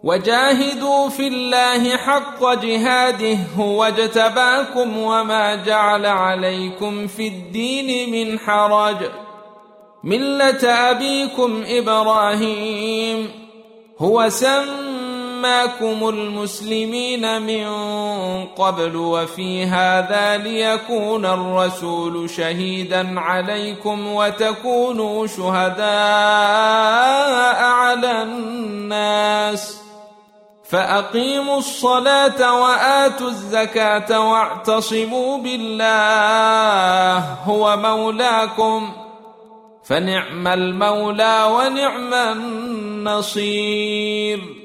وجاهدوا في الله حق جهاده هو اجتباكم وما جعل عليكم في الدين من حرج ملة أبيكم إبراهيم هو سماكم المسلمين من قبل وفي هذا ليكون الرسول شهيدا عليكم وتكونوا شهداء على الناس فأقيموا الصلاة وآتوا الزكاة واعتصموا بالله هو مولاكم فنعم المولى ونعم النصير.